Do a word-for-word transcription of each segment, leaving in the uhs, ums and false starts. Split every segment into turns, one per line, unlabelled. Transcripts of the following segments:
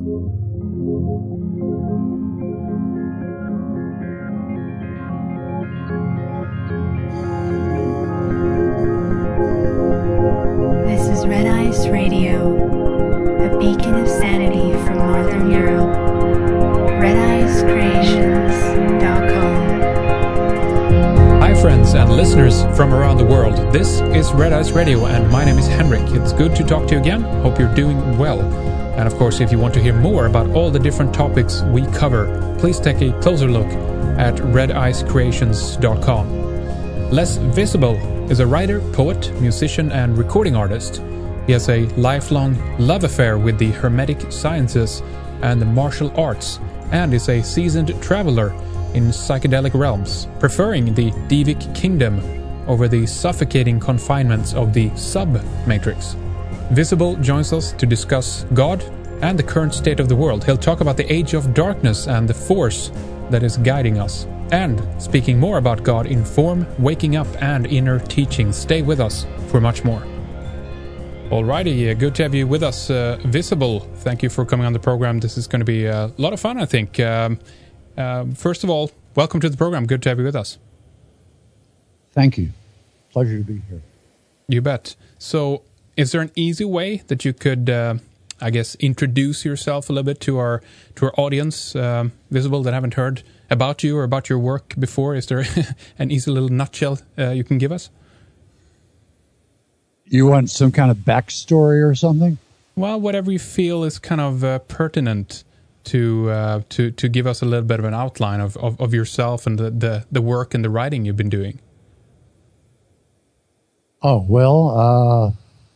This is Red Ice Radio, a beacon of sanity from Northern Europe. red ice creations dot com.
Hi friends and listeners from around the world. This is Red Ice Radio and my name is Henrik. It's good to talk to you again. Hope you're doing well. And of course, if you want to hear more about all the different topics we cover, please take a closer look at red ice creations dot com. Les Visible is a writer, poet, musician, and recording artist. He has a lifelong love affair with the Hermetic sciences and the martial arts, and is a seasoned traveler in psychedelic realms, preferring the Devic kingdom over the suffocating confinements of the sub-matrix. Visible joins us to discuss God and the current state of the world. He'll talk about the age of darkness and the force that is guiding us. And speaking more about God in form, waking up, and inner teaching. Stay with us for much more. Alrighty, good to have you with us, uh, Visible. Thank you for coming on the program. This is going to be a lot of fun, I think. Um, uh, first of all, welcome to the program. Good to have you with us.
Thank you. Pleasure to be here.
You bet. So, is there an easy way that you could, uh, I guess, introduce yourself a little bit to our to our audience, um, Visible, that haven't heard about you or about your work before? Is there an easy little nutshell uh, you can give us?
You want some kind of backstory or something?
Well, whatever you feel is kind of uh, pertinent to uh, to to give us a little bit of an outline of, of, of yourself and the, the, the work and the writing you've been doing.
Oh, well, uh,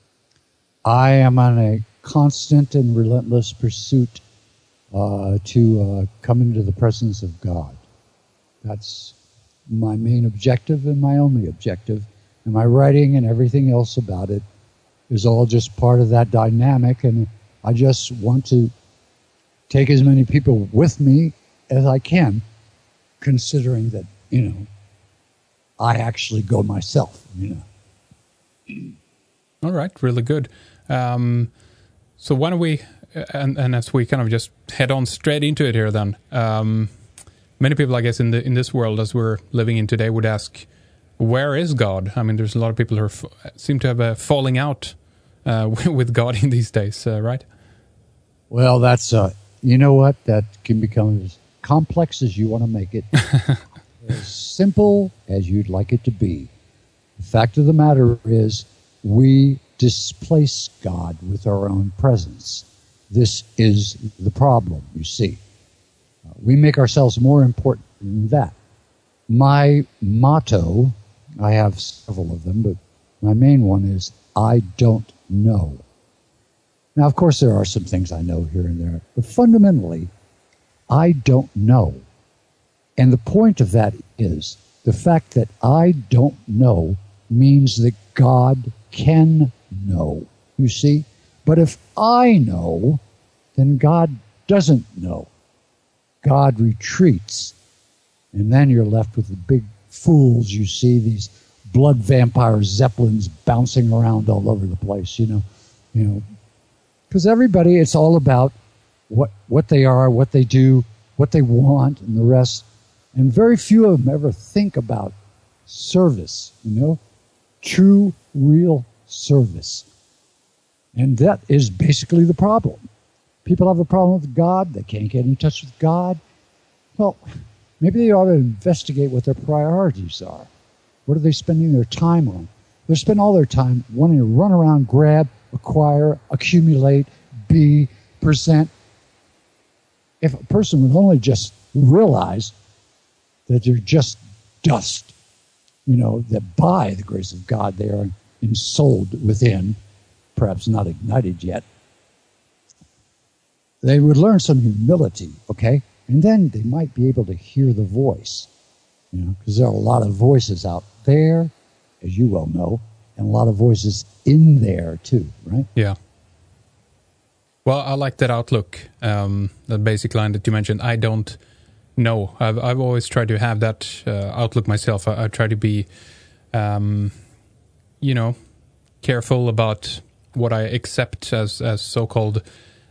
I am on a constant and relentless pursuit uh, to uh, come into the presence of God. That's my main objective and my only objective. And my writing and everything else about it is all just part of that dynamic. And I just want to take as many people with me as I can, considering that, you know, I actually go myself, you know.
All right, really good. Um, so why don't we, and, and as we kind of just head on straight into it here then, um, many people, I guess, in the in this world as we're living in today would ask, where is God? I mean, there's a lot of people who are, seem to have a falling out uh, with God in these days, uh, right?
Well, that's, uh, you know what, that can become as complex as you want to make it, as simple as you'd like it to be. The fact of the matter is, we displace God with our own presence. This is the problem, you see. Uh, we make ourselves more important than that. My motto, I have several of them, but my main one is, I don't know. Now, of course, there are some things I know here and there, but fundamentally, I don't know. And the point of that is, the fact that I don't know means that God can know, you see? But if I know, then God doesn't know. God retreats. And then you're left with the big fools, you see, these blood vampire zeppelins bouncing around all over the place, you know. You know, because everybody, it's all about what what they are, what they do, what they want, and the rest. And very few of them ever think about service, you know, true, real service. And that is basically the problem. People have a problem with God. They can't get in touch with God. Well, maybe they ought to investigate what their priorities are. What are they spending their time on? They spend all their time wanting to run around, grab, acquire, accumulate, be, present. If a person would only just realize that they're just dust, you know, that by the grace of God they are ensouled within, perhaps not ignited yet, they would learn some humility, okay? And then they might be able to hear the voice, you know, because there are a lot of voices out there, as you well know, and a lot of voices in there too, right?
Yeah. Well, I like that outlook, um, the basic line that you mentioned. I don't know. I've I've always tried to have that uh, outlook myself. I, I try to be, um, you know, careful about what I accept as as so-called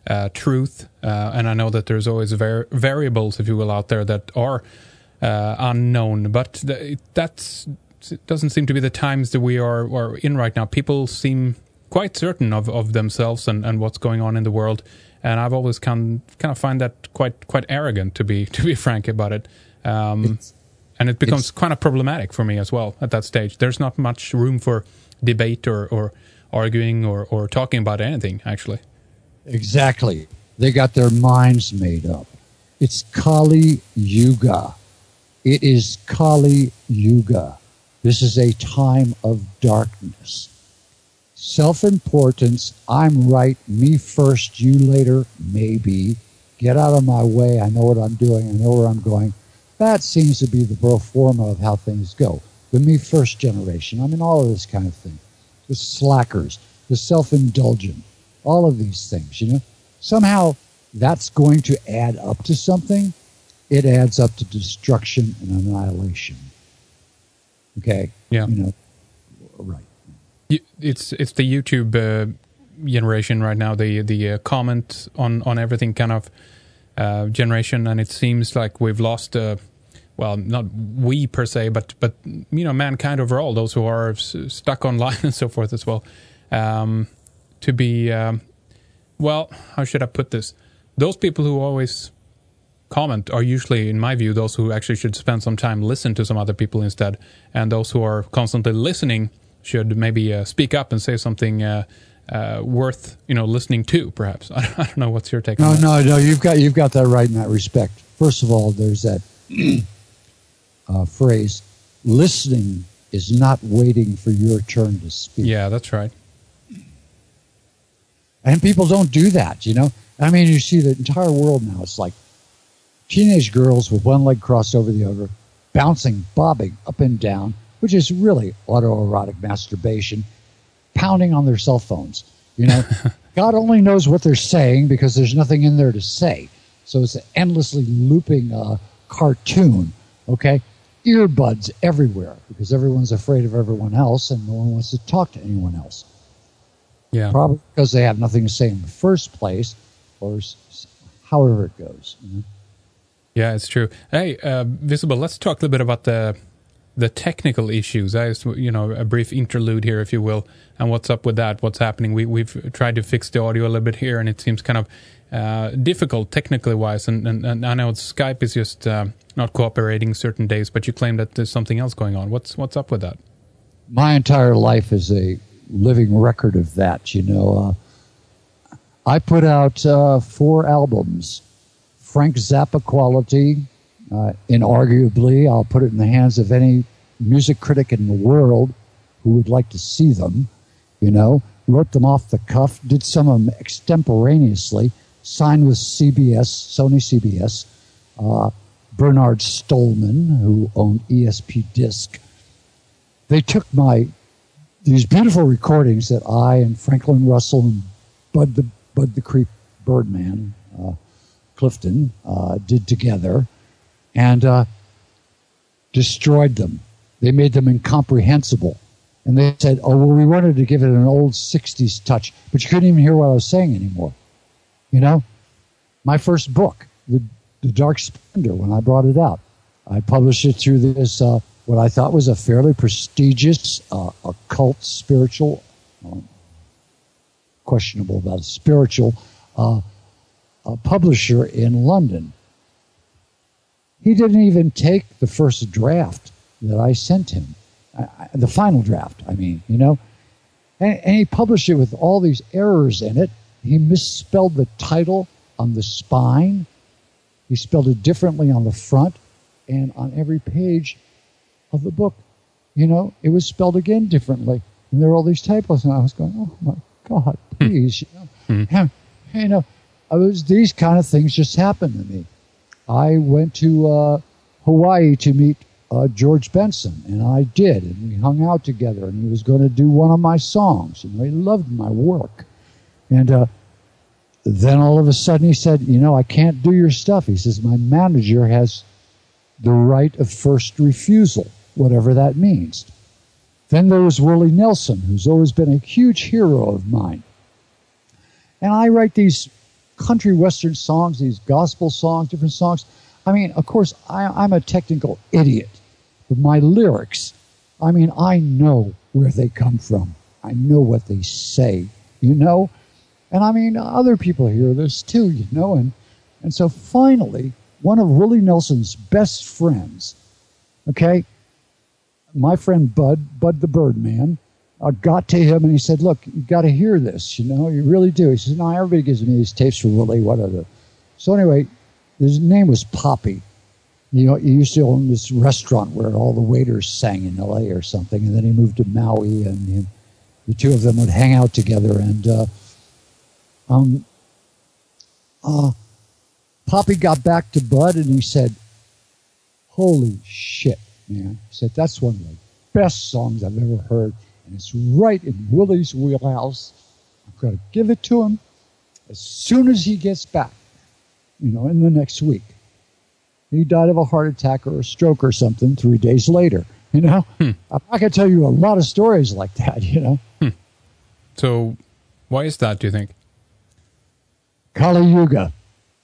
uh, truth, uh, and I know that there's always var- variables, if you will, out there that are uh, unknown. But th- that's it doesn't seem to be the times that we are, are in right now. People seem quite certain of, of themselves and, and what's going on in the world, and I've always kind kind of find that quite quite arrogant, to be to be frank about it. Um, and it becomes kind of problematic for me as well at that stage. There's not much room for debate or, or arguing or, or talking about anything, actually.
Exactly. They got their minds made up. It's Kali Yuga. It is Kali Yuga. This is a time of darkness. Self-importance, I'm right, me first, you later, maybe. Get out of my way, I know what I'm doing, I know where I'm going. That seems to be the pro forma of how things go. The me first generation, I mean, all of this kind of thing. The slackers, the self-indulgent, all of these things, you know. Somehow that's going to add up to something. It adds up to destruction and annihilation. Okay?
Yeah.
You know, right.
It's it's the YouTube uh, generation right now, the the uh, comment on, on everything kind of uh, generation, and it seems like we've lost... Uh, well, not we per se, but, but you know, mankind overall, those who are s- stuck online and so forth as well, um, to be, um, well, how should I put this? Those people who always comment are usually, in my view, those who actually should spend some time listen to some other people instead, and those who are constantly listening should maybe uh, speak up and say something uh, uh, worth, you know, listening to, perhaps. I don't, I don't know, what's your take
no,
on that?
No, no, no, you've got, you've got that right in that respect. First of all, there's that... Uh, phrase, listening is not waiting for your turn to speak.
Yeah, that's right.
And people don't do that, you know. I mean, you see the entire world now. It's like teenage girls with one leg crossed over the other, bouncing, bobbing up and down, which is really autoerotic masturbation, pounding on their cell phones. You know, God only knows what they're saying because there's nothing in there to say. So it's an endlessly looping uh, cartoon, okay? Earbuds everywhere because everyone's afraid of everyone else and no one wants to talk to anyone else.
Yeah.
Probably because they have nothing to say in the first place, or s- however it goes. You know?
Yeah, it's true. Hey, uh, Visible, let's talk a little bit about the the technical issues. I just, you know, a brief interlude here, if you will, and what's up with that, what's happening. We, we've tried to fix the audio a little bit here, and it seems kind of uh, difficult technically wise, and, and, and I know Skype is just uh, not cooperating certain days, but you claim that there's something else going on. What's what's up with that?
My entire life is a living record of that, you know. Uh, I put out uh, four albums, Frank Zappa quality, uh, inarguably. I'll put it in the hands of any music critic in the world who would like to see them, you know. Wrote them off the cuff, did some of them extemporaneously, signed with C B S, Sony C B S, uh, Bernard Stolman, who owned E S P Disc. They took my these beautiful recordings that I and Franklin Russell and Bud the Bud the Creep Birdman uh, Clifton uh, did together, and uh, destroyed them. They made them incomprehensible. And they said, oh, well, we wanted to give it an old sixties touch, but you couldn't even hear what I was saying anymore. You know? My first book, The, the Dark Splendor, when I brought it out, I published it through this, uh, what I thought was a fairly prestigious uh, occult, spiritual, um, questionable about a spiritual uh, a publisher in London. He didn't even take the first draft that I sent him. I, the final draft, I mean, you know. And, and he published it with all these errors in it. He misspelled the title on the spine. He spelled it differently on the front and on every page of the book. You know, it was spelled again differently. And there were all these typos, and I was going, oh, my God, please. you know,
Mm.
you know I was, these kind of things just happened to me. I went to uh, Hawaii to meet Uh, George Benson, and I did, and we hung out together, and he was going to do one of my songs, and he loved my work. And uh, then all of a sudden he said, you know, I can't do your stuff. He says, my manager has the right of first refusal, whatever that means. Then there was Willie Nelson, who's always been a huge hero of mine. And I write these country western songs, these gospel songs, different songs. I mean, of course, I, I'm a technical idiot, but my lyrics, I mean, I know where they come from. I know what they say, you know? And I mean, other people hear this too, you know? And, and so finally, one of Willie Nelson's best friends, okay, my friend Bud, Bud the Birdman, uh, got to him and he said, look, you got to hear this, you know, you really do. He says, no, everybody gives me these tapes for Willie, whatever. So anyway, his name was Poppy. You know, he used to own this restaurant where all the waiters sang in L A or something, and then he moved to Maui, and he, the two of them would hang out together. And uh, um, uh, Poppy got back to Bud, and he said, holy shit, man. He said, that's one of the best songs I've ever heard, and it's right in Willie's wheelhouse. I'm going to give it to him as soon as he gets back, you know, in the next week. He died of a heart attack or a stroke or something three days later, you know? Hmm. I can tell you a lot of stories like that, you know?
Hmm. So why is that, do you think?
Kali Yuga.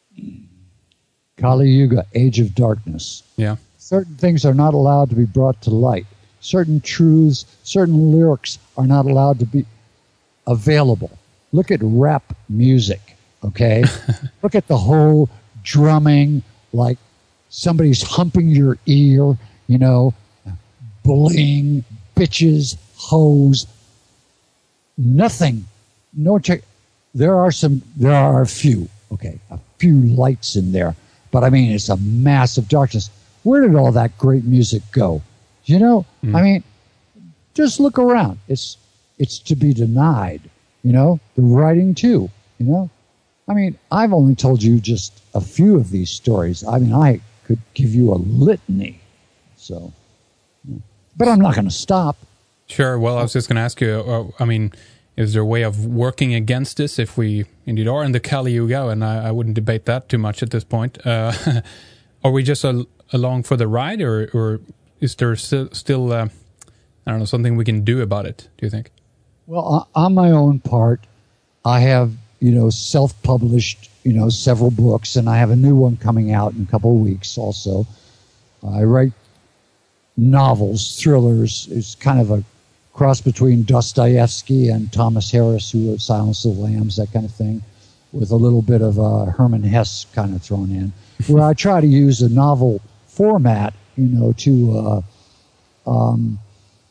Kali Yuga, Age of Darkness.
Yeah.
Certain things are not allowed to be brought to light. Certain truths, certain lyrics are not allowed to be available. Look at rap music, okay? Look at the whole drumming, like somebody's humping your ear, you know, bullying, bitches, hoes, nothing. No check. There are some, there are a few, okay, a few lights in there, but I mean, it's a massive darkness. Where did all that great music go? You know, mm. I mean, just look around. It's, it's to be denied, you know, the writing too, you know. I mean, I've only told you just a few of these stories. I mean, I could give you a litany. So, but I'm not going to stop.
Sure. Well, I was just going to ask you, uh, I mean, is there a way of working against this if we indeed are in the Kali Yuga? And I, I wouldn't debate that too much at this point. Uh, are we just a, along for the ride, or, or is there still, still uh, I don't know, something we can do about it, do you think?
Well, on my own part, I have, you know, self-published, you know, several books, and I have a new one coming out in a couple of weeks also. I write novels, thrillers. It's kind of a cross between Dostoevsky and Thomas Harris, who wrote Silence of the Lambs, that kind of thing, with a little bit of uh, Herman Hesse kind of thrown in, where I try to use a novel format, you know, to uh, um,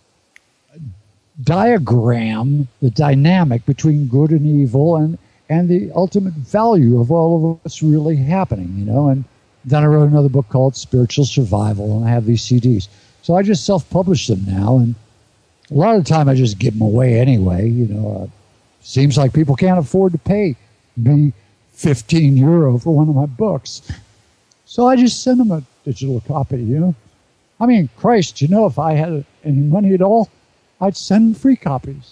diagram the dynamic between good and evil, and and the ultimate value of all of what's really happening, you know. And then I wrote another book called Spiritual Survival, and I have these C Ds. So I just self-publish them now, and a lot of the time I just give them away anyway, you know. Uh, seems like people can't afford to pay me fifteen euro for one of my books. So I just send them a digital copy, you know. I mean, Christ, you know, if I had any money at all, I'd send them free copies.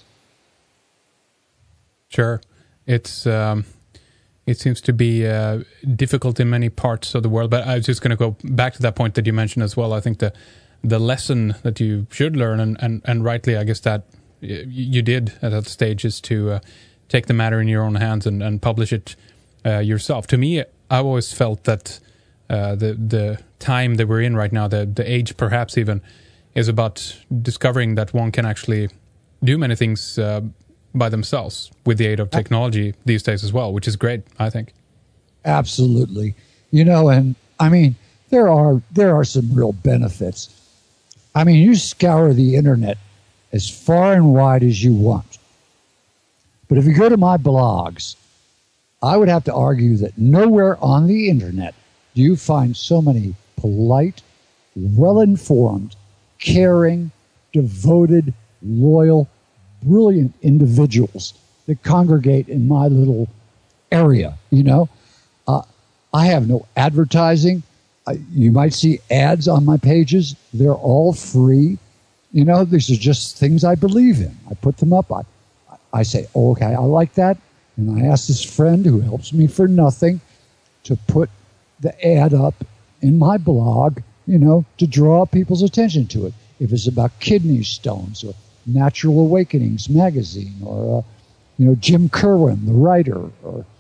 Sure. It's um, it seems to be uh, difficult in many parts of the world, but I was just going to go back to that point that you mentioned as well. I think the the lesson that you should learn, and, and, and rightly, I guess that you did at that stage, is to uh, take the matter in your own hands and, and publish it uh, yourself. To me, I've always felt that uh, the the time that we're in right now, the the age perhaps even, is about discovering that one can actually do many things uh, by themselves with the aid of technology these days as well, which is great, I think.
Absolutely. You know, and I mean, there are there are some real benefits. I mean, you scour the internet as far and wide as you want. But if you go to my blogs, I would have to argue that nowhere on the internet do you find so many polite, well-informed, caring, devoted, loyal, brilliant individuals that congregate in my little area, you know. Uh, I have no advertising. I, you might see ads on my pages. They're all free. You know, these are just things I believe in. I put them up. I, I say, oh, okay, I like that. And I ask this friend who helps me for nothing to put the ad up in my blog, you know, to draw people's attention to it. If it's about kidney stones or Natural Awakenings magazine, or, uh, you know, Jim Kerwin, the writer, or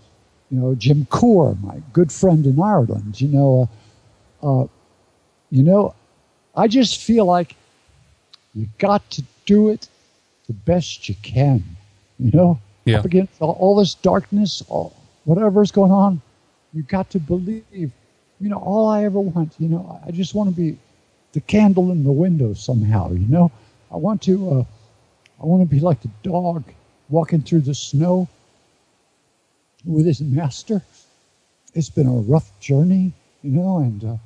you know, Jim Core, my good friend in Ireland, you know, uh, uh, you know, I just feel like you got to do it the best you can, you know,
yeah.
up against all, all this darkness, all, whatever's going on, you got to believe, you know, all I ever want, you know, I just want to be the candle in the window somehow, you know, I want to, uh, I want to be like the dog walking through the snow with his master. It's been a rough journey, you know, and uh,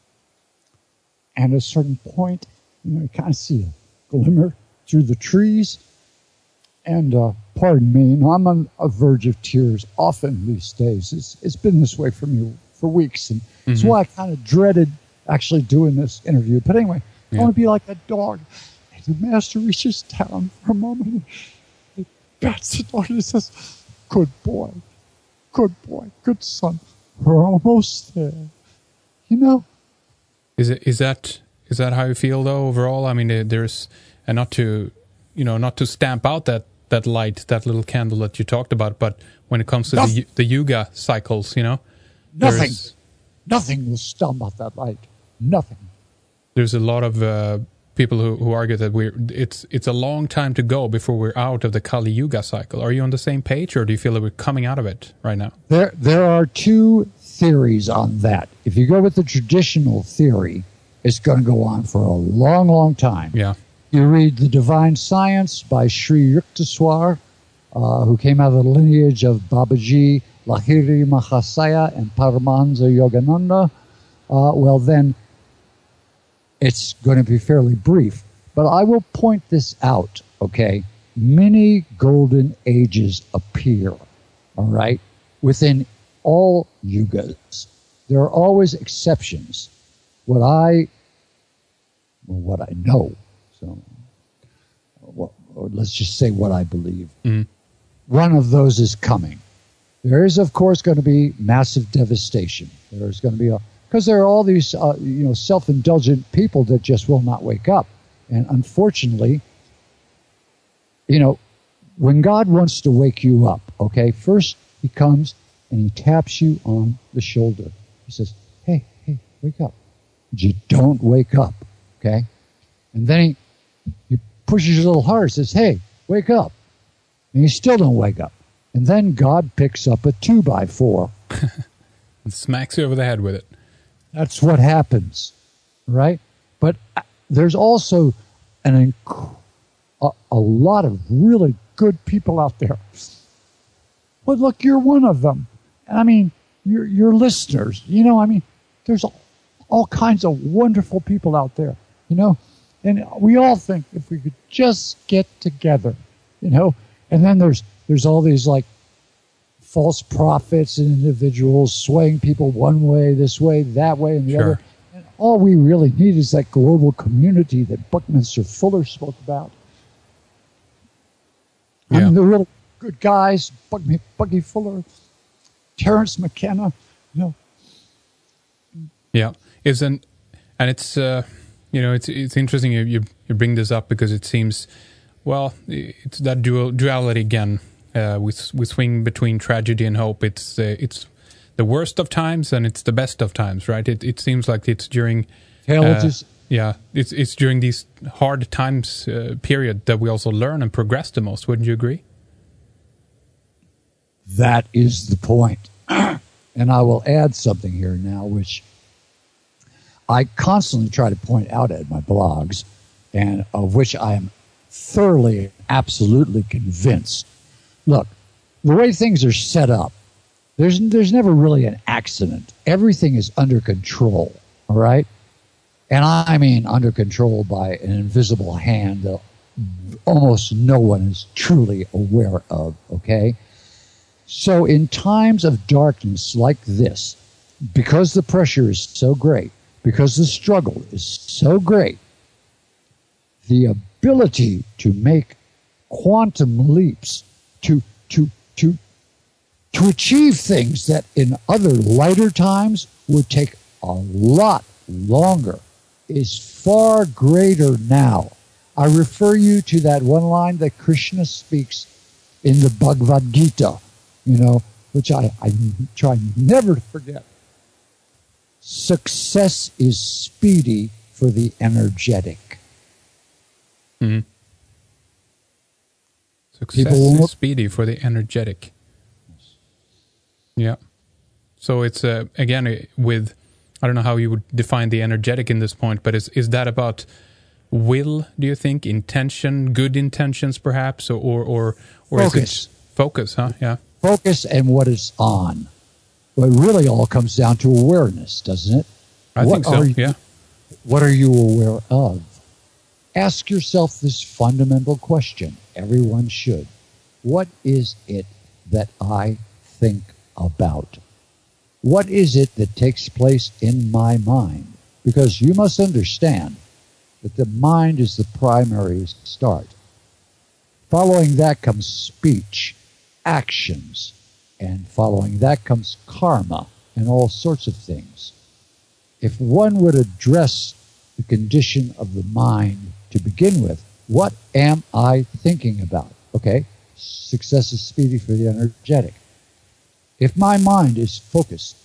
and at a certain point, you know, you kind of see a glimmer through the trees. And uh, pardon me, you know, I'm on a verge of tears often these days. It's it's been this way for me for weeks, and mm-hmm. that's why I kind of dreaded actually doing this interview. But anyway, yeah. I want to be like that dog. And the master reaches down for a moment and pats the dog and says, "Good boy. Good boy, good son. We're almost there." You know?
Is it is that is that how you feel though overall? I mean, there's and not to you know not to stamp out that, that light, that little candle that you talked about, but when it comes to the the yuga cycles, you know,
nothing, nothing will stamp out that light. Nothing.
There's a lot of uh, people who, who argue that we're it's it's a long time to go before we're out of the Kali Yuga cycle. Are you on the same page, or do you feel that we're coming out of it right now?
There there are two theories on that. If you go with the traditional theory, it's going to go on for a long, long time.
Yeah.
You read The Divine Science by Sri Yukteswar, uh, who came out of the lineage of Babaji, Lahiri Mahasaya, and Paramahansa Yogananda. Uh, well, then it's going to be fairly brief. But I will point this out, okay? Many golden ages appear, all right, within all yugas. There are always exceptions. What I, well, what I know, so well, or let's just say what I believe. Mm. One of those is coming. There is, of course, going to be massive devastation. There's going to be a Because there are all these, uh, you know, self-indulgent people that just will not wake up. And unfortunately, you know, when God wants to wake you up, okay, first he comes and he taps you on the shoulder. He says, hey, hey, wake up. But you don't wake up, okay? And then he, he pushes you a little harder, says, hey, wake up. And you still don't wake up. And then God picks up a two by four.
And smacks you over the head with it.
That's what happens, right? But there's also an inc- a, a lot of really good people out there. But look, you're one of them. I mean, you're, you're listeners. You know, I mean, there's all, all kinds of wonderful people out there, you know? And we all think if we could just get together, you know? And then there's there's all these, like, false prophets and individuals swaying people one way, this way, that way, and the sure. other. And all we really need is that global community that Buckminster Fuller spoke about. Yeah. I mean, the real good guys, Buggy, Buggy Fuller, Terence McKenna, you know.
Yeah, isn't and it's uh, you know it's it's interesting you, you you bring this up because it seems well it's that dual duality again. Uh, we we swing between tragedy and hope. It's uh, it's the worst of times and it's the best of times, right? It it seems like it's during uh, yeah, it's it's during these hard times uh, period that we also learn and progress the most. Wouldn't you agree?
That is the point, and I will add something here now, which I constantly try to point out at my blogs, and of which I am thoroughly, absolutely convinced. Look, the way things are set up, there's there's never really an accident. Everything is under control, all right? And I mean under control by an invisible hand that almost no one is truly aware of, okay? So in times of darkness like this, because the pressure is so great, because the struggle is so great, the ability to make quantum leaps to to to to achieve things that in other lighter times would take a lot longer is far greater now. I refer you to that one line that Krishna speaks in the Bhagavad Gita, you know, which I, I try never to forget. Success is speedy for the energetic.
Mm-hmm. Success
People
is speedy for the energetic. Yeah. So it's, uh, again, with, I don't know how you would define the energetic in this point, but is is that about will, do you think? Intention, good intentions perhaps? Or, or, or, or
focus.
Is it focus, huh? Yeah.
Focus and what is on. Well, it really all comes down to awareness, doesn't it?
I
what
think so,
you,
yeah.
What are you aware of? Ask yourself this fundamental question. Everyone should. What is it that I think about? What is it that takes place in my mind? Because you must understand that the mind is the primary start. Following that comes speech, actions, and following that comes karma and all sorts of things. If one would address the condition of the mind to begin with, what am I thinking about? Okay, success is speedy for the energetic. If my mind is focused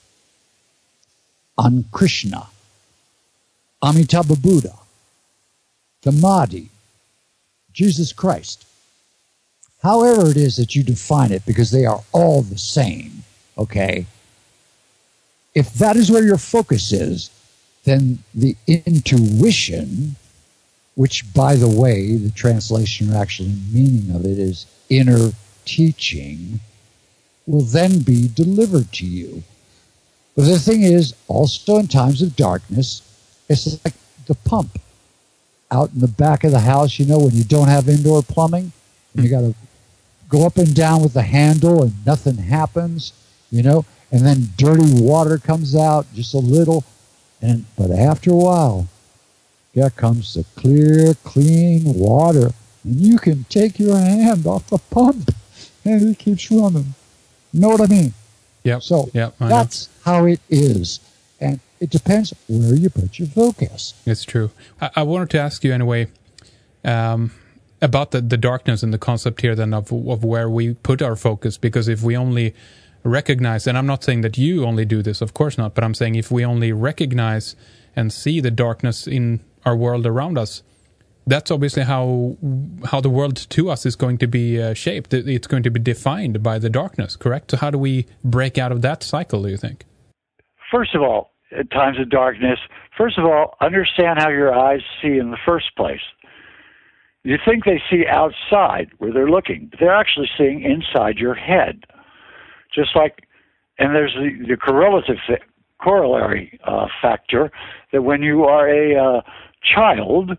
on Krishna, Amitabha Buddha, the Mahdi, Jesus Christ, however it is that you define it, because they are all the same, okay? If that is where your focus is, then the intuition, which, by the way, the translation or actually meaning of it is inner teaching, will then be delivered to you. But the thing is, also in times of darkness, it's like the pump out in the back of the house, you know, when you don't have indoor plumbing, and you got to go up and down with the handle and nothing happens, you know, and then dirty water comes out just a little, and but after a while, there comes the clear, clean water, and you can take your hand off the pump, and it keeps running. You know what I mean?
Yeah.
So
yep,
that's how it is. And it depends where you put your focus.
It's true. I, I wanted to ask you anyway um, about the, the darkness and the concept here then of, of where we put our focus, because if we only recognize, and I'm not saying that you only do this, of course not, but I'm saying if we only recognize and see the darkness in our world around us, that's obviously how how the world to us is going to be uh, shaped. It's going to be defined by the darkness, correct? So how do we break out of that cycle, do you think?
First of all, at times of darkness, first of all, understand how your eyes see in the first place. You think they see outside where they're looking, but they're actually seeing inside your head. Just like, and there's the, the correlative th- corollary uh, factor that when you are a uh, child,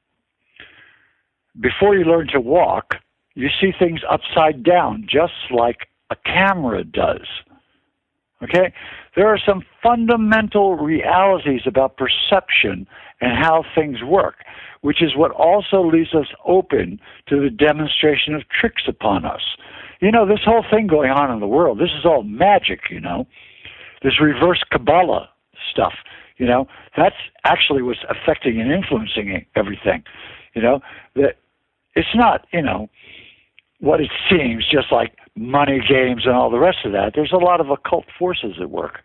before you learn to walk, you see things upside down, just like a camera does. Okay? There are some fundamental realities about perception and how things work, which is what also leaves us open to the demonstration of tricks upon us. You know, this whole thing going on in the world, this is all magic, you know. This reverse Kabbalah stuff, you know, that's actually what's affecting and influencing everything, you know. That it's not, you know, what it seems, just like money games and all the rest of that. There's a lot of occult forces at work.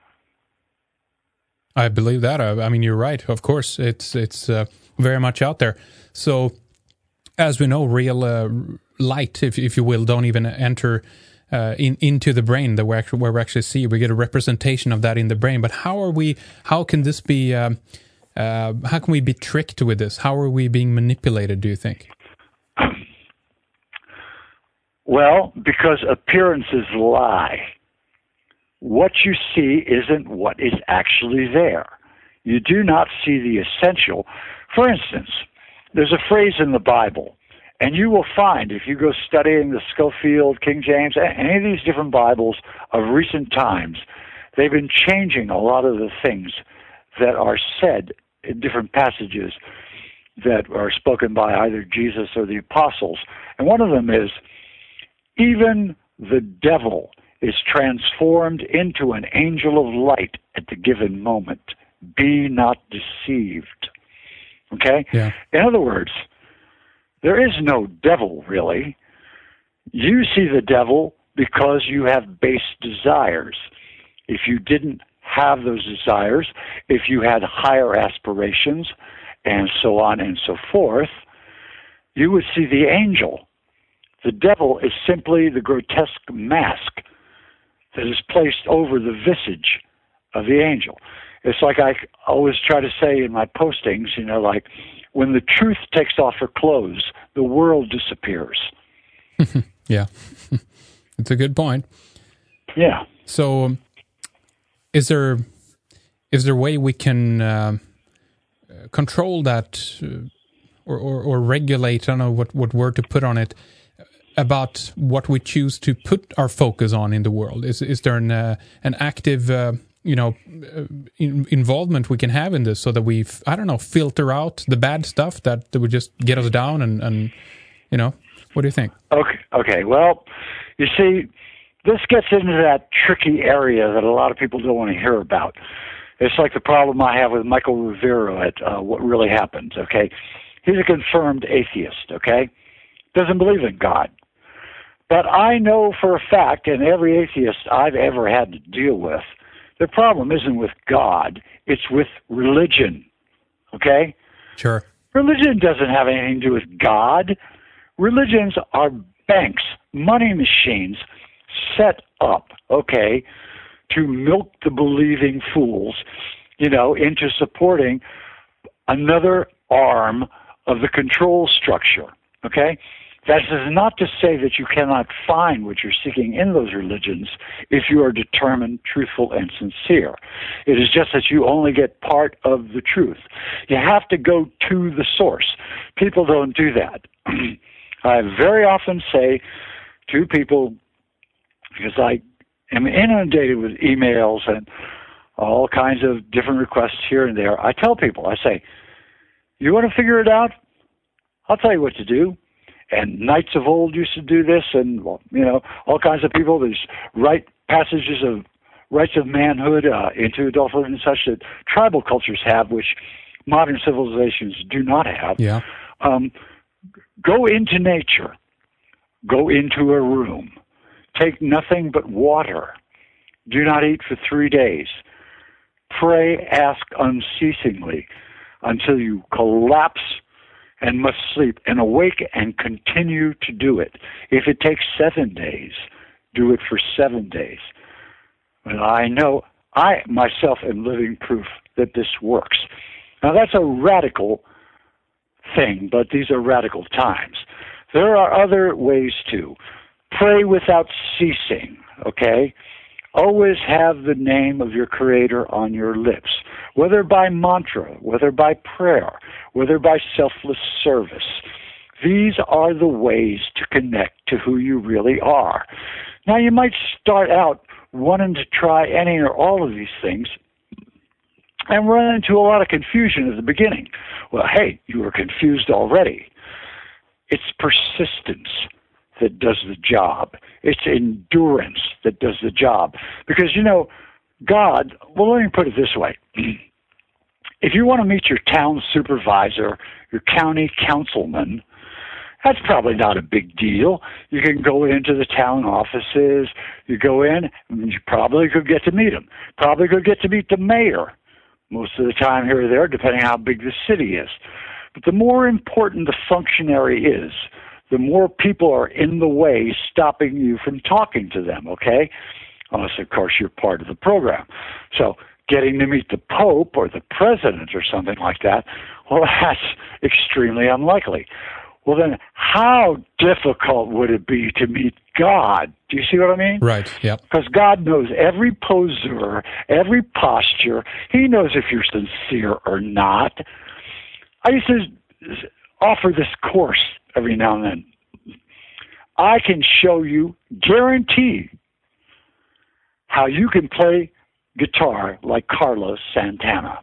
I believe that. I, I mean, you're right. Of course, it's it's uh, very much out there. So, as we know, real uh, light, if if you will, don't even enter uh, in into the brain that we actually where we actually see. We get a representation of that in the brain. But how are we? How can this be? Um, uh, how can we be tricked with this? How are we being manipulated? Do you think?
Well, because appearances lie. What you see isn't what is actually there. You do not see the essential. For instance, there's a phrase in the Bible, and you will find, if you go studying the Scofield, King James, any of these different Bibles of recent times, they've been changing a lot of the things that are said in different passages that are spoken by either Jesus or the apostles. And one of them is, even the devil is transformed into an angel of light at the given moment. Be not deceived. Okay?
Yeah.
In other words, there is no devil, really. You see the devil because you have base desires. If you didn't have those desires, if you had higher aspirations, and so on and so forth, you would see the angel. The devil is simply the grotesque mask that is placed over the visage of the angel. It's like I always try to say in my postings, you know, like, when the truth takes off her clothes, the world disappears.
Yeah. It's a good point.
Yeah.
So is there is there a way we can uh, control that uh, or, or, or regulate, I don't know what, what word to put on it, about what we choose to put our focus on in the world? Is is there an uh, an active uh, you know uh, in, involvement we can have in this, so that we I don't know filter out the bad stuff that, that would just get us down and, and you know, what do you think?
Okay. Okay. Well, you see, this gets into that tricky area that a lot of people don't want to hear about. It's like the problem I have with Michael Rivero at uh, What Really Happened. Okay, he's a confirmed atheist. Okay, doesn't believe in God. But I know for a fact, and every atheist I've ever had to deal with, the problem isn't with God, it's with religion, okay?
Sure.
Religion doesn't have anything to do with God. Religions are banks, money machines set up, okay, to milk the believing fools, you know, into supporting another arm of the control structure, okay? That is not to say that you cannot find what you're seeking in those religions if you are determined, truthful, and sincere. It is just that you only get part of the truth. You have to go to the source. People don't do that. I very often say to people, because I am inundated with emails and all kinds of different requests here and there, I tell people, I say, you want to figure it out? I'll tell you what to do. And knights of old used to do this, and, you know, all kinds of people. These right passages of rights of manhood uh, into adulthood and such that tribal cultures have, which modern civilizations do not have.
Yeah.
Um, go into nature. Go into a room. Take nothing but water. Do not eat for three days. Pray, ask unceasingly until you collapse and must sleep, and awake and continue to do it. If it takes seven days, do it for seven days. And I know, I myself am living proof that this works. Now that's a radical thing, but these are radical times. There are other ways too. Pray without ceasing, okay? Always have the name of your Creator on your lips, whether by mantra, whether by prayer, whether by selfless service. These are the ways to connect to who you really are. Now, you might start out wanting to try any or all of these things and run into a lot of confusion at the beginning. Well, hey, you were confused already. It's persistence that does the job. It's endurance that does the job. Because, you know, God, well, let me put it this way. If you want to meet your town supervisor, your county councilman, that's probably not a big deal. You can go into the town offices, you go in, and you probably could get to meet him. Probably could get to meet the mayor most of the time here or there, depending on how big the city is. But the more important the functionary is, the more people are in the way stopping you from talking to them, okay? Unless, of course, you're part of the program. So getting to meet the Pope or the President or something like that, well, that's extremely unlikely. Well, then how difficult would it be to meet God? Do you see what I mean?
Right, yeah.
Because God knows every posture, every posture. He knows if you're sincere or not. I used to offer this course every now and then. I can show you, guarantee, how you can play guitar like Carlos Santana.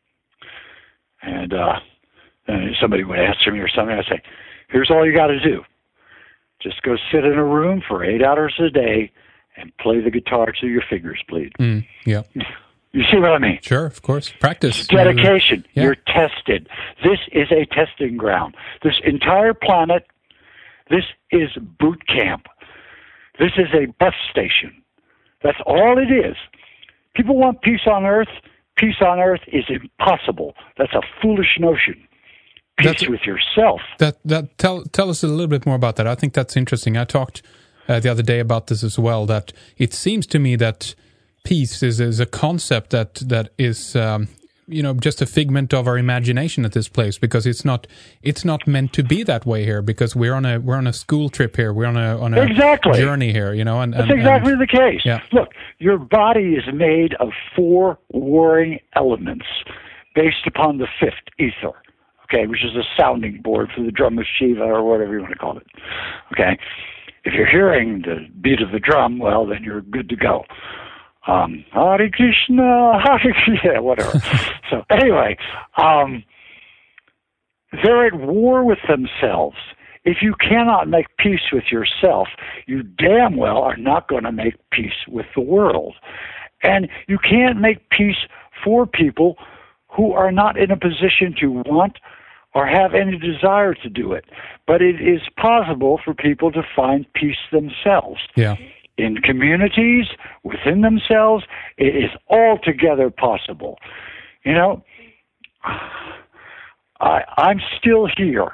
And uh, and somebody would answer me or something. I'd say, here's all you got to do. Just go sit in a room for eight hours a day and play the guitar till your fingers bleed.
Mm, yeah.
You see what I mean?
Sure, of course. Practice.
It's dedication.
Yeah.
You're tested. This is a testing ground. This entire planet, this is boot camp. This is a bus station. That's all it is. People want peace on earth. Peace on earth is impossible. That's a foolish notion. Peace that's, with yourself.
That that tell tell us a little bit more about that. I think that's interesting. I talked uh, the other day about this as well. That it seems to me that peace is is a concept that that is um, you know just a figment of our imagination at this place, because it's not it's not meant to be that way here, because we're on a we're on a school trip here. We're on a on a
exactly.
journey here. You know, and
that's
and,
exactly
and,
the case.
Yeah.
Look, your body is made of four warring elements based upon the fifth ether. Okay, which is a sounding board for the drum of Shiva, or whatever you want to call it. Okay, if you're hearing the beat of the drum, well, then you're good to go. Um, Hare Krishna, Hare Krishna, whatever. So anyway, um, they're at war with themselves. If you cannot make peace with yourself, you damn well are not going to make peace with the world. And you can't make peace for people who are not in a position to want or have any desire to do it. But it is possible for people to find peace themselves.
Yeah.
In communities, within themselves, it is altogether possible. You know, I, I'm still here.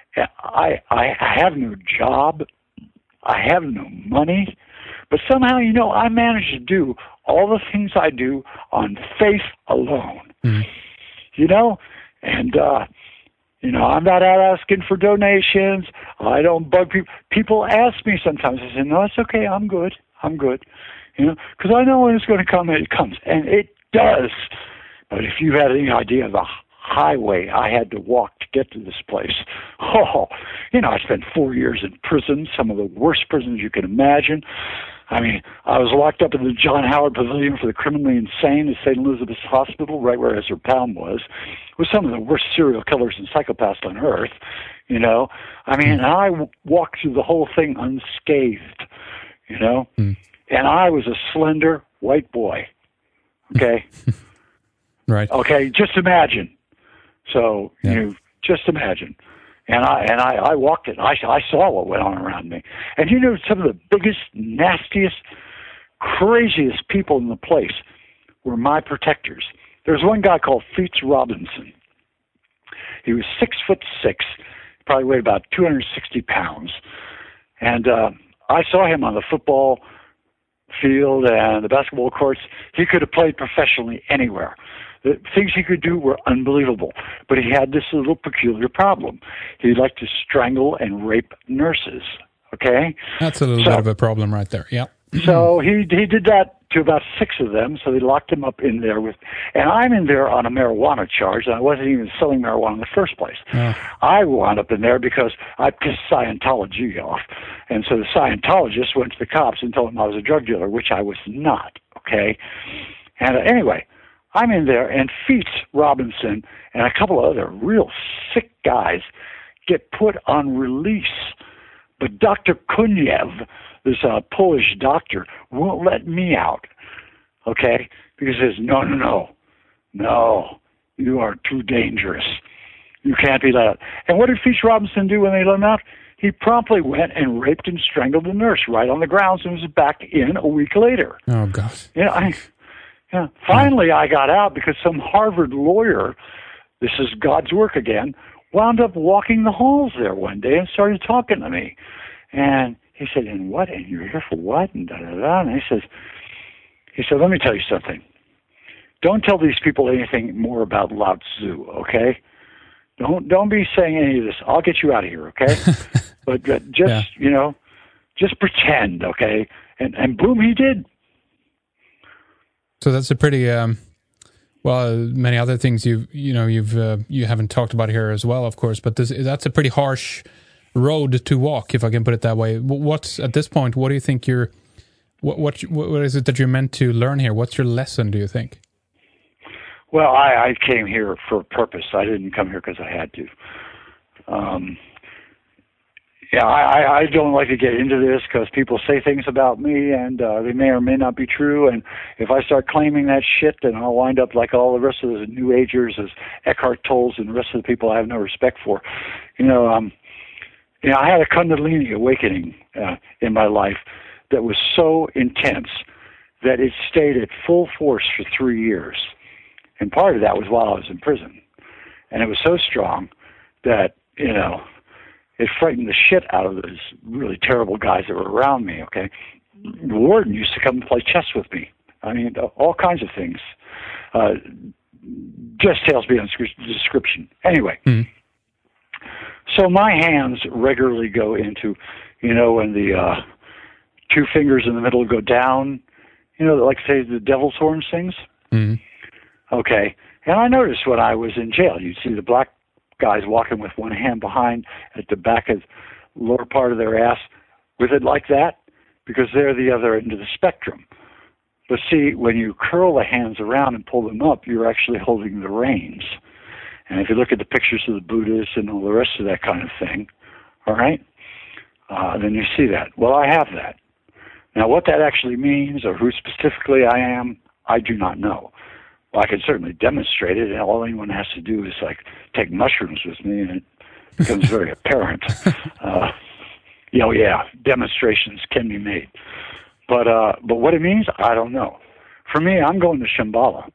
I, I have no job. I have no money. But somehow, you know, I manage to do all the things I do on faith alone. Mm-hmm. You know, and, uh, you know, I'm not out asking for donations. I don't bug people. People ask me sometimes. I say, no, it's okay. I'm good. I'm good. You know, because I know when it's going to come, and it comes. And it does. But if you had any idea of the highway I had to walk to get to this place, oh, you know, I spent four years in prison, some of the worst prisons you can imagine. I mean, I was locked up in the John Howard Pavilion for the Criminally Insane at Saint Elizabeth's Hospital, right where Ezra Pound was, with some of the worst serial killers and psychopaths on earth, you know. I mean, mm. I w- walked through the whole thing unscathed, you know. Mm. And I was a slender white boy, okay?
Right.
Okay, just imagine. So,
yeah.
you know, just imagine. And I and I, I walked it. I, I saw what went on around me. And you know, some of the biggest, nastiest, craziest people in the place were my protectors. There's one guy called Feats Robinson. He was six foot six, probably weighed about two hundred sixty pounds. And uh, I saw him on the football field and the basketball courts. He could have played professionally anywhere. The things he could do were unbelievable, but he had this little peculiar problem. He liked to strangle and rape nurses, okay?
That's a little so, bit of a problem right there, yeah.
So he he did that to about six of them, so they locked him up in there with, and I'm in there on a marijuana charge, and I wasn't even selling marijuana in the first place. Oh. I wound up in there because I pissed Scientology off, and so the Scientologists went to the cops and told them I was a drug dealer, which I was not, okay? And uh, anyway, I'm in there, and Feats Robinson and a couple of other real sick guys get put on release. But Doctor Kuniev, this uh, Polish doctor, won't let me out, okay? Because he says, no, no, no, no, you are too dangerous. You can't be let out. And what did Feats Robinson do when they let him out? He promptly went and raped and strangled the nurse right on the grounds and was back in a week later.
Oh, gosh.
You know, I... Yeah. Finally, I got out because some Harvard lawyer, this is God's work again, wound up walking the halls there one day and started talking to me. And he said, and what? And you're here for what? And da-da-da. And he says, he said, let me tell you something. Don't tell these people anything more about Lao Tzu, okay? Don't don't be saying any of this. I'll get you out of here, okay? But uh, just, yeah. you know, just pretend, okay? And and boom, he did.
So that's a pretty um, well. Many other things you you know you've uh, you haven't talked about here as well, of course. But this, that's a pretty harsh road to walk, if I can put it that way. What's at this point? What do you think you're? What what what is it that you're meant to learn here? What's your lesson? Do you think?
Well, I, I came here for a purpose. I didn't come here because I had to. Um, Yeah, I, I don't like to get into this because people say things about me, and uh, they may or may not be true. And if I start claiming that shit, then I'll wind up like all the rest of the New Agers, as Eckhart Tolle and the rest of the people I have no respect for. You know, um, you know, I had a Kundalini awakening uh, in my life that was so intense that it stayed at full force for three years. And part of that was while I was in prison. And it was so strong that, you know, it frightened the shit out of those really terrible guys that were around me, okay? The warden used to come and play chess with me. I mean, all kinds of things. Uh, just tales beyond description. Anyway, mm. So my hands regularly go into, you know, when the uh, two fingers in the middle go down, you know, like, say, the devil's horns things. Mm. Okay. And I noticed when I was in jail, you'd see the black guys walking with one hand behind at the back of the lower part of their ass with it like that, because they're the other end of the spectrum. But see, when you curl the hands around and pull them up, you're actually holding the reins. And if you look at the pictures of the Buddhas and all the rest of that kind of thing, all right, uh, then you see that. Well, I have that. Now, what that actually means or who specifically I am, I do not know. Well, I can certainly demonstrate it, and all anyone has to do is, like, take mushrooms with me, and it becomes very apparent. Uh, you know, yeah, demonstrations can be made. But uh, but what it means, I don't know. For me, I'm going to Shambhala.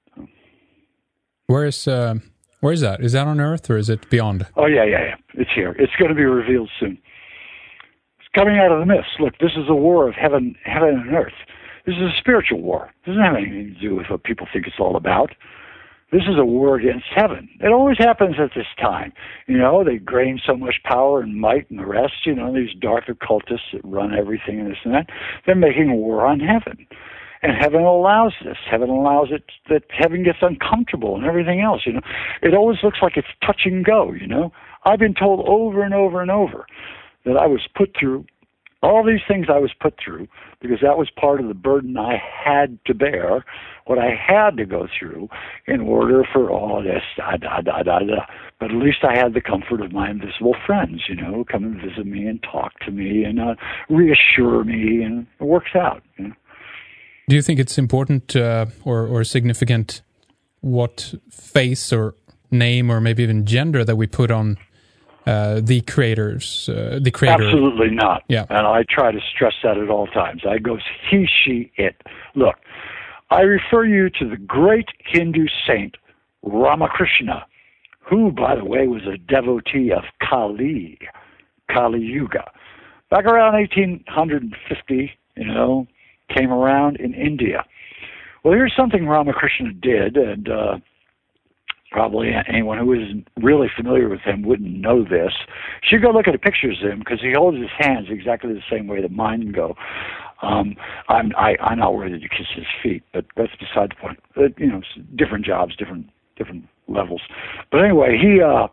Where is uh, where is that? Is that on Earth or is it beyond?
Oh yeah, yeah, yeah. It's here. It's going to be revealed soon. It's coming out of the mists. Look, this is a war of heaven, heaven and earth. This is a spiritual war. It doesn't have anything to do with what people think it's all about. This is a war against heaven. It always happens at this time. You know, they gain so much power and might and the rest, you know, these dark occultists that run everything and this and that. They're making war on heaven. And heaven allows this. Heaven allows it that heaven gets uncomfortable and everything else, you know. It always looks like it's touch and go, you know. I've been told over and over and over that I was put through all these things I was put through because that was part of the burden I had to bear, what I had to go through in order for all this, da, da, da, da, da. But at least I had the comfort of my invisible friends, you know, come and visit me and talk to me and uh, reassure me, and it works out, you know.
Do you think it's important uh, or, or significant what face or name or maybe even gender that we put on Uh, the creators, uh, the creator?
Absolutely not.
Yeah.
And I try to stress that at all times. I go he, she, it. Look, I refer you to the great Hindu saint Ramakrishna, who, by the way, was a devotee of Kali, Kali Yuga. Back around eighteen fifty, you know, came around in India. Well, here's something Ramakrishna did, and uh, probably anyone who isn't really familiar with him wouldn't know this. You should go look at the pictures of him because he holds his hands exactly the same way that mine go. Um, I'm I, I'm not worthy to kiss his feet, but that's beside the point. But, you know, different jobs, different different levels. But anyway, he uh,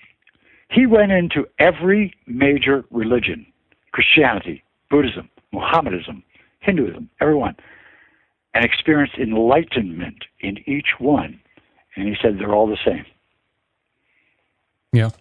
he went into every major religion: Christianity, Buddhism, Mohammedanism, Hinduism, everyone, and experienced enlightenment in each one. And he said they're all the same.
Yeah.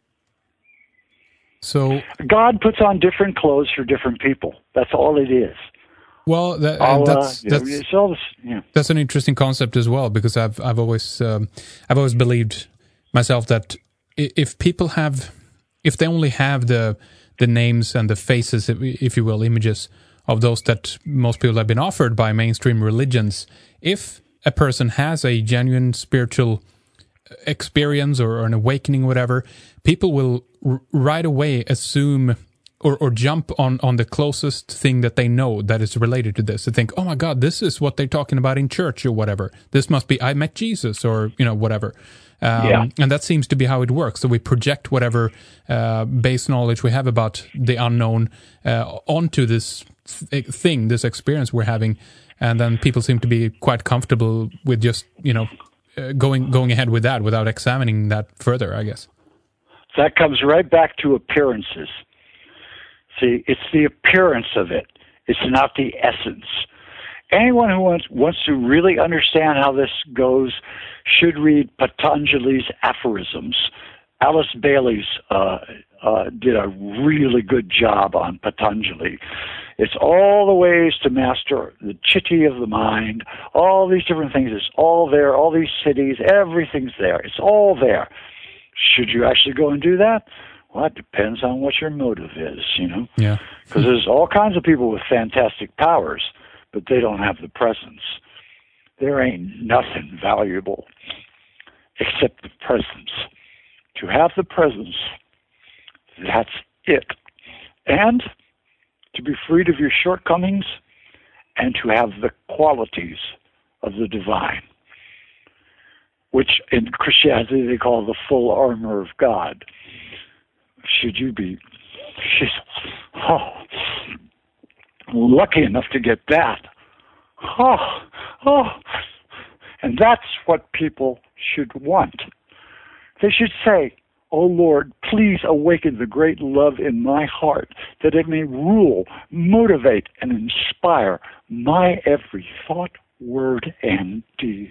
So
God puts on different clothes for different people. That's all it is.
Well, that,
Allah,
that's
you know,
that's,
it's all this, yeah.
that's an interesting concept as well, because I've I've always um, I've always believed myself that if people have, if they only have the the names and the faces, if you will, images of those that most people have been offered by mainstream religions, if a person has a genuine spiritual experience or, or an awakening, whatever, people will r- right away assume or, or jump on, on the closest thing that they know that is related to this. They think, oh my God, this is what they're talking about in church or whatever. This must be, I met Jesus or, you know, whatever. Um,
yeah.
And that seems to be how it works. So we project whatever uh, base knowledge we have about the unknown uh, onto this th- thing, this experience we're having. And then people seem to be quite comfortable with just, you know, uh, going going ahead with that without examining that further, I guess.
That comes right back to appearances. See, it's the appearance of it. It's not the essence. Anyone who wants, wants to really understand how this goes should read Patanjali's aphorisms. Alice Bailey's uh, uh, did a really good job on Patanjali. It's all the ways to master the chitti of the mind, all these different things. It's all there, all these cities, everything's there. It's all there. Should you actually go and do that? Well, it depends on what your motive is, you know?
Yeah.
Because there's all kinds of people with fantastic powers, but they don't have the presence. There ain't nothing valuable except the presence. To have the presence, that's it. And to be freed of your shortcomings and to have the qualities of the divine, which in Christianity they call the full armor of God. Should you be oh, lucky enough to get that? Oh, oh. And that's what people should want. They should say, "Oh Lord, please awaken the great love in my heart, that it may rule, motivate, and inspire my every thought, word, and deed."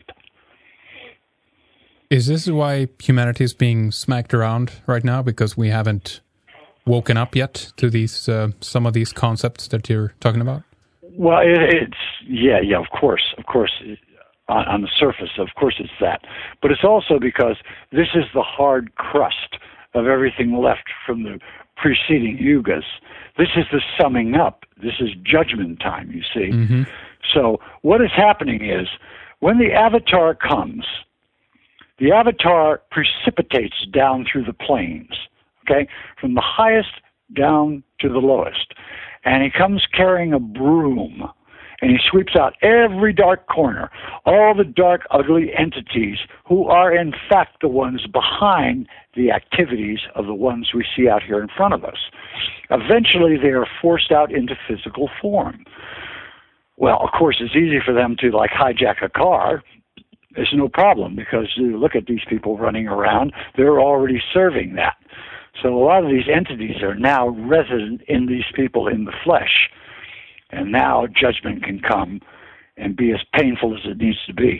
Is this why humanity is being smacked around right now? Because we haven't woken up yet to these uh, some of these concepts that you're talking about?
Well, it, it's yeah, yeah. Of course, of course. On, on the surface, of course, it's that. But it's also because this is the hard crust of everything left from the preceding yugas. This is the summing up. This is judgment time. You see.
Mm-hmm.
So what is happening is when the avatar comes. The avatar precipitates down through the planes, okay, from the highest down to the lowest. And he comes carrying a broom, and he sweeps out every dark corner, all the dark, ugly entities who are, in fact, the ones behind the activities of the ones we see out here in front of us. Eventually, they are forced out into physical form. Well, of course, it's easy for them to, like, hijack a car. It's no problem because you look at these people running around, they're already serving that. So a lot of these entities are now resident in these people in the flesh. And now judgment can come and be as painful as it needs to be.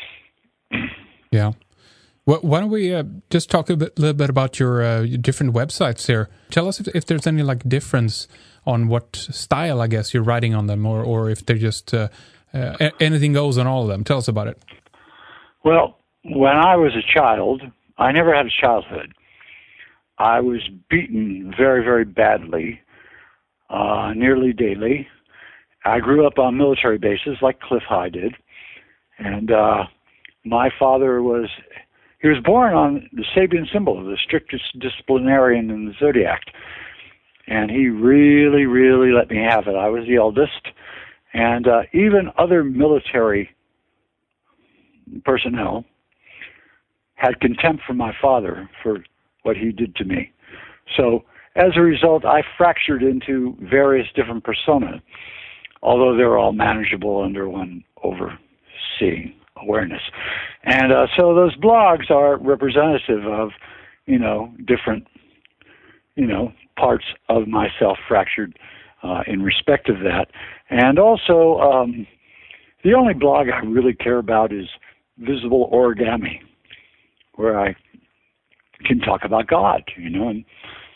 Yeah. Well, why don't we uh, just talk a bit, little bit about your, uh, your different websites here. Tell us if, if there's any like difference on what style, I guess, you're writing on them, or, or if they're just uh, uh, anything goes on all of them. Tell us about it.
Well, when I was a child, I never had a childhood. I was beaten very, very badly, uh, nearly daily. I grew up on military bases like Cliff High did. And uh, my father was, he was born on the Sabian symbol, the strictest disciplinarian in the zodiac. And he really, really let me have it. I was the eldest. And uh, even other military personnel had contempt for my father for what he did to me. So as a result, I fractured into various different personas, although they're all manageable under one overseeing awareness. And uh, so those blogs are representative of, you know, different, you know, parts of myself fractured uh, in respect of that. And also, um, the only blog I really care about is Visible Origami, where I can talk about God, you know, and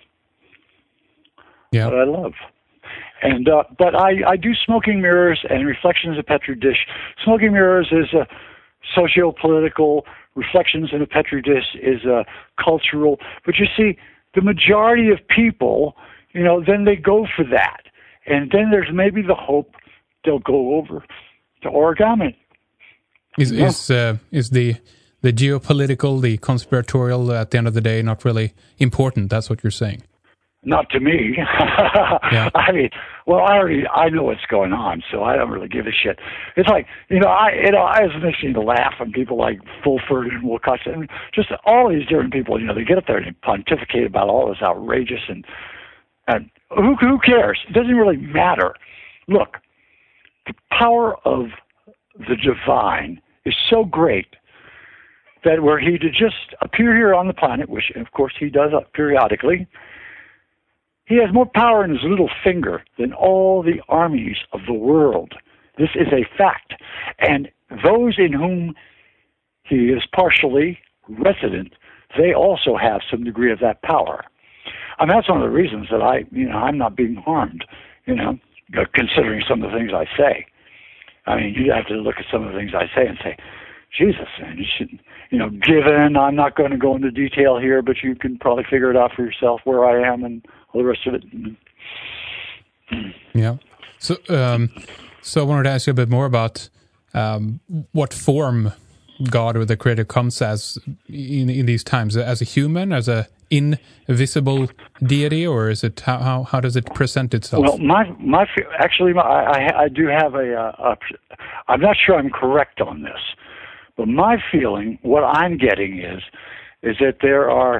yeah.
what I love. And uh, but I, I do Smoking Mirrors and Reflections of Petri Dish. Smoking Mirrors is a socio-political, Reflections in a Petri Dish is a cultural. But you see, the majority of people, you know, then they go for that. And then there's maybe the hope they'll go over to origami.
Is
yeah.
is uh, is the the geopolitical, the conspiratorial, at the end of the day, not really important? That's what you're saying.
Not to me.
Yeah.
I mean, well, I already I know what's going on, so I don't really give a shit. It's like, you know, I you know, I was listening to laugh when people like Fulford and Wilcox and just all these different people, you know, they get up there and they pontificate about all this outrageous and and who who cares? It doesn't really matter. Look, the power of the divine is so great that were he to just appear here on the planet, which of course he does periodically, he has more power in his little finger than all the armies of the world. This is a fact. And those in whom he is partially resident, they also have some degree of that power. I mean, that's one of the reasons that I, you know, I'm not being harmed, you know, considering some of the things I say. I mean, you have to look at some of the things I say and say, Jesus, man, you should, you know, given, I'm not going to go into detail here, but you can probably figure it out for yourself where I am and all the rest of it.
Yeah. So, um, so I wanted to ask you a bit more about um, what form God or the Creator comes as in, in these times, as a human, as a invisible deity, or is it how how, how does it present itself?
Well, my my actually, my, I I do have a, a. I'm not sure I'm correct on this, but my feeling, what I'm getting is, is that there are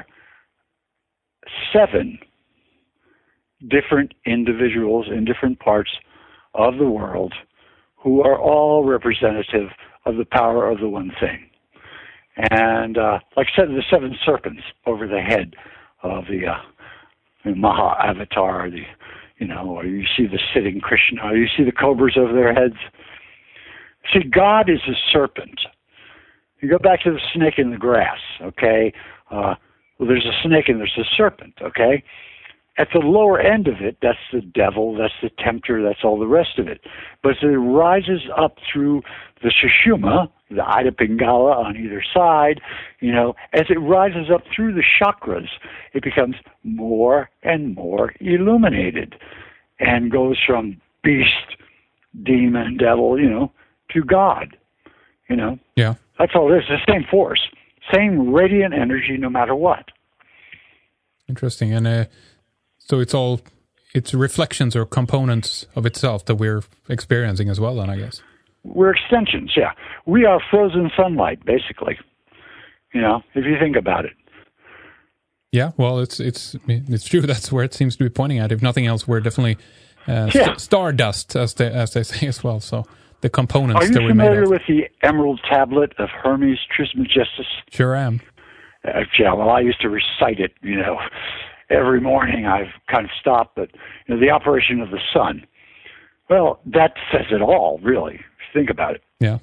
seven different individuals in different parts of the world who are all representative of the power of the one thing. And uh, like I said, the seven serpents over the head of the, uh, the Maha Avatar, the, you know, or you see the sitting Krishna, or you see the cobras over their heads. See, God is a serpent. You go back to the snake in the grass, okay? Uh, well, there's a snake and there's a serpent, okay? At the lower end of it, that's the devil, that's the tempter, that's all the rest of it. But as it rises up through the Sushumna, the Ida Pingala on either side, you know, as it rises up through the chakras, it becomes more and more illuminated and goes from beast, demon, devil, you know, to God, you know.
Yeah.
That's all it is, the same force, same radiant energy no matter what.
Interesting. And uh, so it's all, it's reflections or components of itself that we're experiencing as well, then, I guess.
We're extensions, yeah. We are frozen sunlight, basically. You know, if you think about it.
Yeah, well, it's it's it's true. That's where it seems to be pointing at. If nothing else, we're definitely uh,
yeah.
st- stardust, as they as they say as well. So the components
are you
that we made of.
familiar with the Emerald Tablet of Hermes Trismegistus?
Sure am.
Uh, yeah, well, I used to recite it, you know, every morning. I've kind of stopped, but you know, the operation of the sun. Well, that says it all, really. Think about it.
Yeah.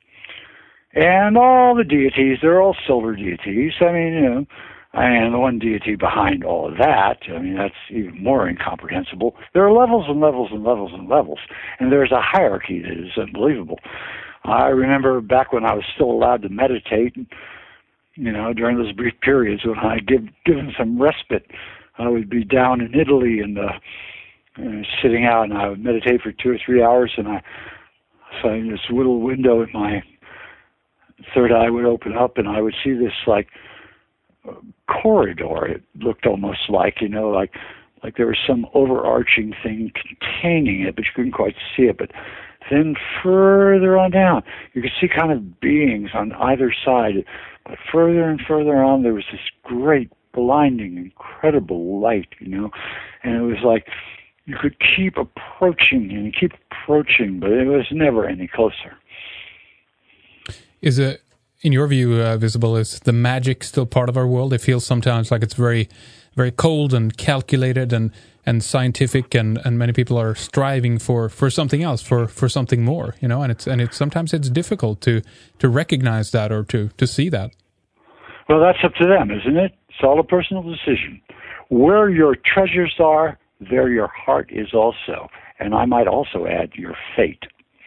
And all the deities, they're all silver deities. I mean, you know, and the one deity behind all of that, I mean, that's even more incomprehensible. There are levels and levels and levels and levels, and there's a hierarchy that is unbelievable. I remember back when I was still allowed to meditate, you know, during those brief periods when I give given some respite, I would be down in Italy and uh, uh, sitting out, and I would meditate for two or three hours, and I saw this little window in my third eye would open up, and I would see this like corridor. It looked almost like, you know, like like there was some overarching thing containing it, but you couldn't quite see it. But then further on down, you could see kind of beings on either side. But further and further on, there was this great, blinding, incredible light, you know, and it was like you could keep approaching and keep approaching, but it was never any closer.
Is it, in your view, uh, Visible, is the magic still part of our world? It feels sometimes like it's very, very cold and calculated and, and scientific, and, and many people are striving for, for something else, for, for something more, you know, and it's and it's sometimes it's difficult to, to recognize that or to, to see that.
Well, that's up to them, isn't it? It's all a personal decision. Where your treasures are, there your heart is also. And I might also add your fate.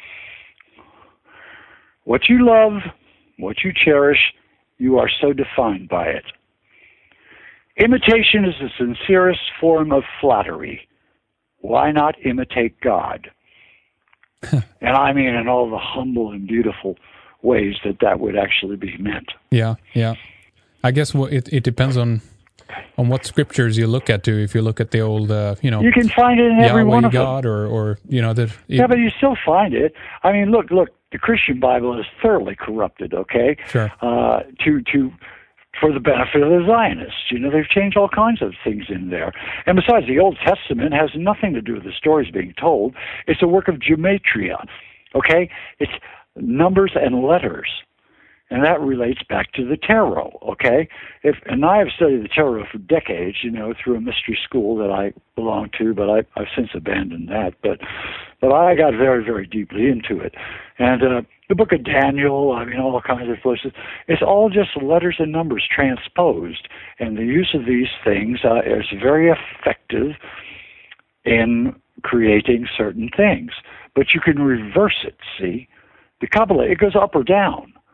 What you love, what you cherish, you are so defined by it. Imitation is the sincerest form of flattery. Why not imitate God? And I mean in all the humble and beautiful ways that that would actually be meant.
Yeah, yeah. I guess it it depends on on what scriptures you look at too. If you look at the old, uh, you know,
you can find it in every
Yahweh
one of
God
them.
or or you know that.
Yeah, but you still find it. I mean, look, look. The Christian Bible is thoroughly corrupted. Okay,
sure.
Uh, to to for the benefit of the Zionists, you know, they've changed all kinds of things in there. And besides, the Old Testament has nothing to do with the stories being told. It's a work of gematria. Okay, it's numbers and letters. And that relates back to the tarot, okay? If and I have studied the tarot for decades, you know, through a mystery school that I belong to, but I, I've since abandoned that. But but I got very, very deeply into it. And uh, the book of Daniel, I mean, all kinds of places, it's all just letters and numbers transposed. And the use of these things uh, is very effective in creating certain things. But you can reverse it, see? The Kabbalah, it goes up or down.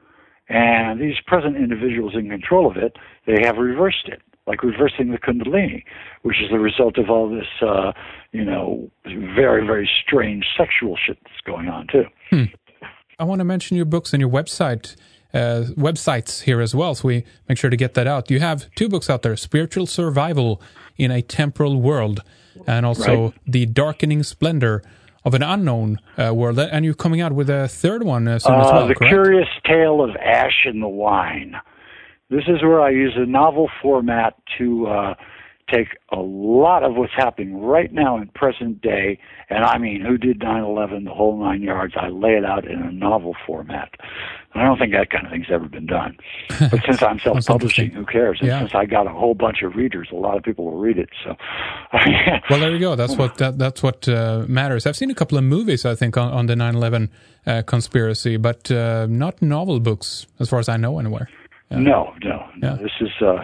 And these present individuals in control of it, they have reversed it, like reversing the Kundalini, which is the result of all this, uh, you know, very, very strange sexual shit that's going on, too.
Hmm. I want to mention your books and your website, uh, websites here as well, so we make sure to get that out. You have two books out there, Spiritual Survival in a Temporal World, and also right. The Darkening Splendor of an Unknown uh, World. And you're coming out with a third one uh, soon
uh,
as well,
The
correct?
Curious Tale of Ash in the Wine. This is where I use a novel format to uh, take a lot of what's happening right now in present day, and I mean, who did nine eleven, the whole nine yards. I lay it out in a novel format. I don't think that kind of thing's ever been done. But since I'm self-publishing, who cares? And
yeah.
since I got a whole bunch of readers, a lot of people will read it. So,
well, there you go. That's what that, that's what uh, matters. I've seen a couple of movies, I think, on, on the nine eleven uh, conspiracy, but uh, not novel books, as far as I know, anywhere. Yeah.
No, no, no. Yeah. This is, uh,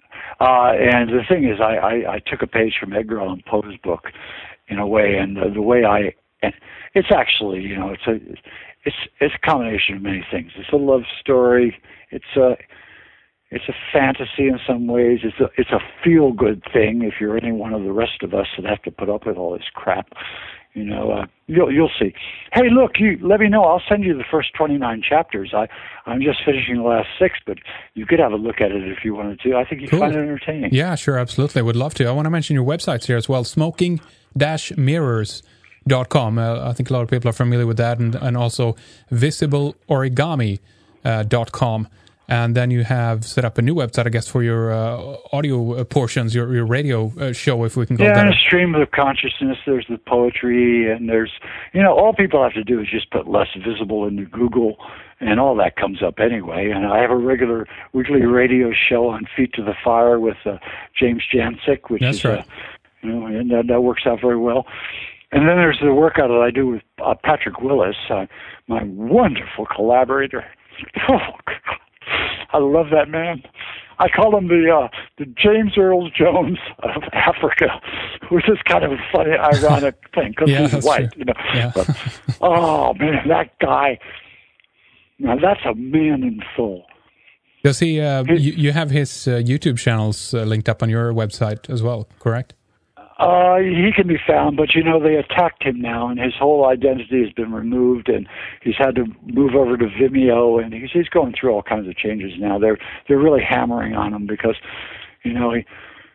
uh, and the thing is, I, I, I took a page from Edgar Allan Poe's book, in a way, and the, the way I, and it's actually, you know, it's a, it's it's a combination of many things. It's a love story. It's a, it's a fantasy in some ways. It's a, it's a feel good thing. If you're any one of the rest of us that have to put up with all this crap, you know, uh, you'll you'll see. Hey, look, you let me know. I'll send you the first twenty-nine chapters. I I'm just finishing the last six, but you could have a look at it if you wanted to. I think you'd cool. find it entertaining.
Yeah, sure, absolutely. I would love to. I want to mention your websites here as well. Smoking dash mirrors dot com. Uh, I think a lot of people are familiar with that, and and also visible origami dot com. And then you have set up a new website, I guess, for your uh, audio portions, your your radio uh, show, if we can call
yeah,
that.
Yeah, and a stream of consciousness. There's the poetry, and there's, you know, all people have to do is just put less visible into Google, and all that comes up anyway. And I have a regular weekly radio show on Feet to the Fire with uh, James Jancic, which
That's
is,
right.
uh, you know, and that, that works out very well. And then there's the workout that I do with uh, Patrick Willis, uh, my wonderful collaborator. Oh, God. I love that man. I call him the uh, the James Earl Jones of Africa, which is kind of a funny, ironic thing because
yeah,
he's white,
true.
you know.
Yeah.
But, oh man, that guy! Now that's a man in full.
Does he? Uh, you, you have his uh, YouTube channels uh, linked up on your website as well, correct?
Uh, he can be found, but you know, they attacked him now, and his whole identity has been removed, and he's had to move over to Vimeo, and he's he's going through all kinds of changes now. They're they're really hammering on him because, you know, he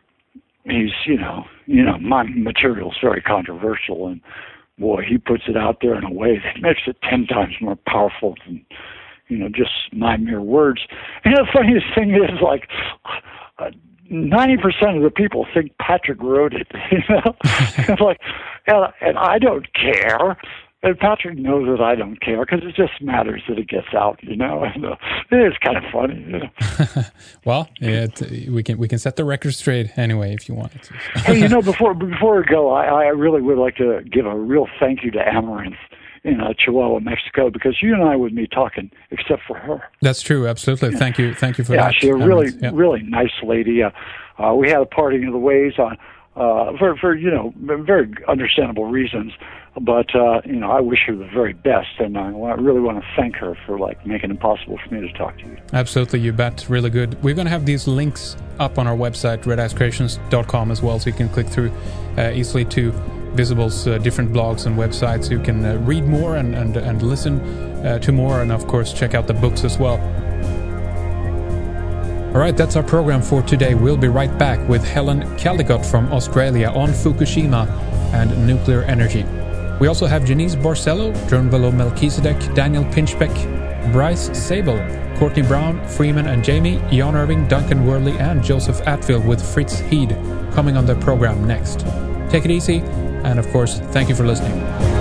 he's you know you know my material's very controversial, and boy, he puts it out there in a way that makes it ten times more powerful than, you know, just my mere words. And the funniest thing is, like, Uh, ninety percent of the people think Patrick wrote it, you know? It's like, and, and I don't care. And Patrick knows that I don't care because it just matters that it gets out, you know? And uh, it is kind of funny, you know?
Well, it, we can we can set the record straight anyway if you want to.
Hey, you know, before before we go, I, I really would like to give a real thank you to Amaranth in uh, Chihuahua, Mexico, because you and I would be talking, except for her.
That's true, absolutely. Thank you, thank you for
yeah,
that.
Yeah, she's a really,
yeah.
really nice lady. Uh, uh, we had a parting of the ways on, uh, for, for you know, very understandable reasons. But uh, you know, I wish her the very best, and I really want to thank her for like making it possible for me to talk to you.
Absolutely, you bet. Really good. We're going to have these links up on our website, red ice creations dot com, as well, so you can click through uh, easily to Visible's uh, different blogs and websites. You can uh, read more and, and, and listen uh, to more, and of course check out the books as well. Alright, that's our program for today. We'll be right back with Helen Caldicott from Australia on Fukushima and nuclear energy. We also have Janice Barcelo, Drunvalo Melchizedek, Daniel Pinchbeck, Bryce Sable, Courtney Brown, Freeman and Jamie, Jan Irving, Duncan Worley and Joseph Atfield with Fritz Heed coming on the program next. Take it easy, and of course, thank you for listening.